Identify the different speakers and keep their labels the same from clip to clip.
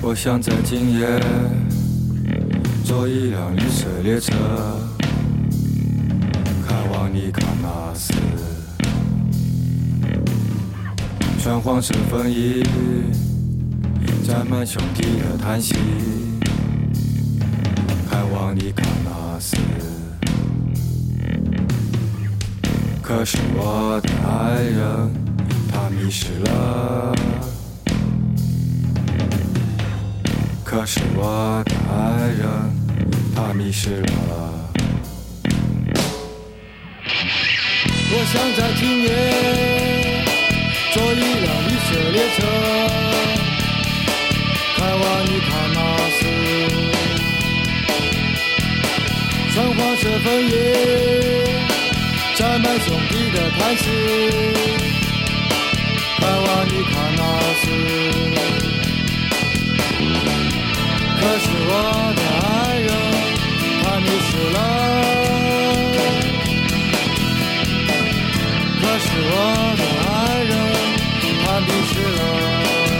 Speaker 1: 我想在今夜坐一辆绿色列车，开往尼喀纳斯。穿黄色风衣，沾满兄弟的叹息，开往尼喀纳斯。可是我的爱人，他迷失了。可是我的爱人，他迷失了。我想在今夜坐一辆绿色列车，开往尼喀纳斯。穿黄色枫叶，沾满兄弟的叹息，开往尼喀纳斯。可是我的爱人，他迷失了。可是我的爱人，他迷失了。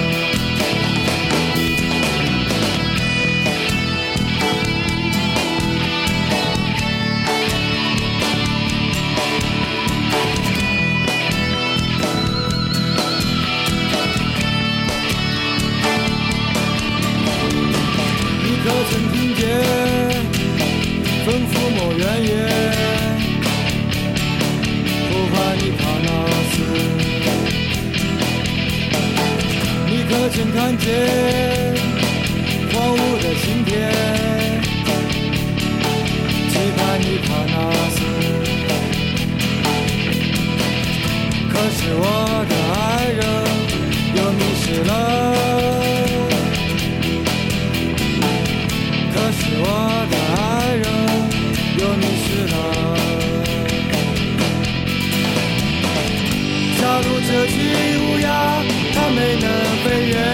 Speaker 1: 可曾听见风抚摸原野，呼唤尼喀纳斯？你可曾看见荒芜的心田，期盼尼喀纳斯？可是我的爱人又迷失了。可是我的爱人又迷失了。假如这群乌鸦它没能飞远，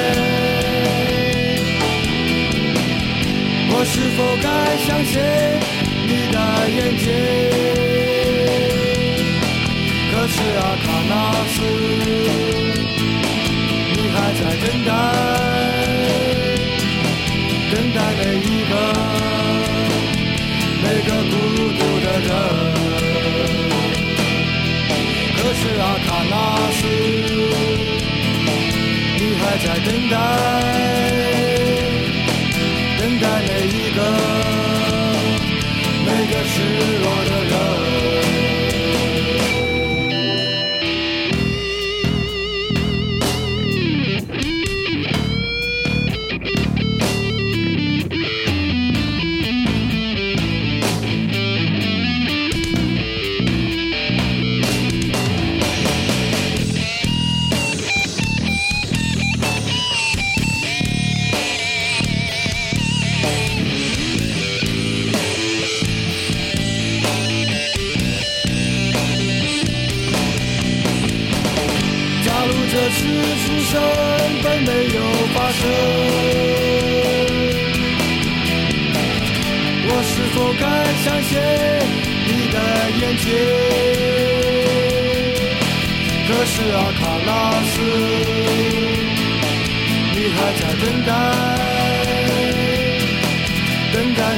Speaker 1: 我是否该相信你的眼睛？可是阿喀纳斯，你还在等待。等待每个孤独的人。可是阿喀纳斯，你还在等待每个失落的人。这次出生本没有发生，我是否该相信你的眼睛？可是阿喀纳斯，你还在等待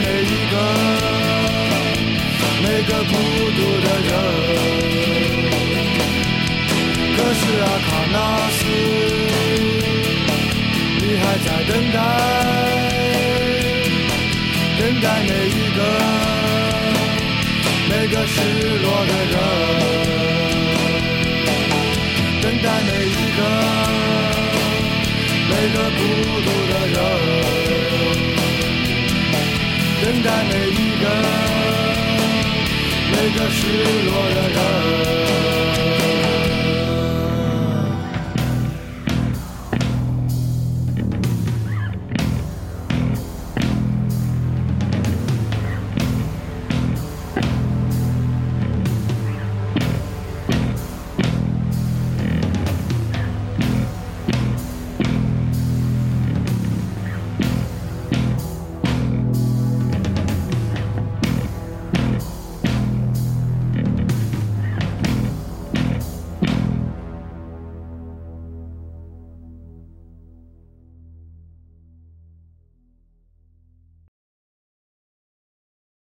Speaker 1: 每个孤独的人。可是阿喀纳斯，你还在等待每个失落的人，等待每个孤独的人，等待每个失落的人。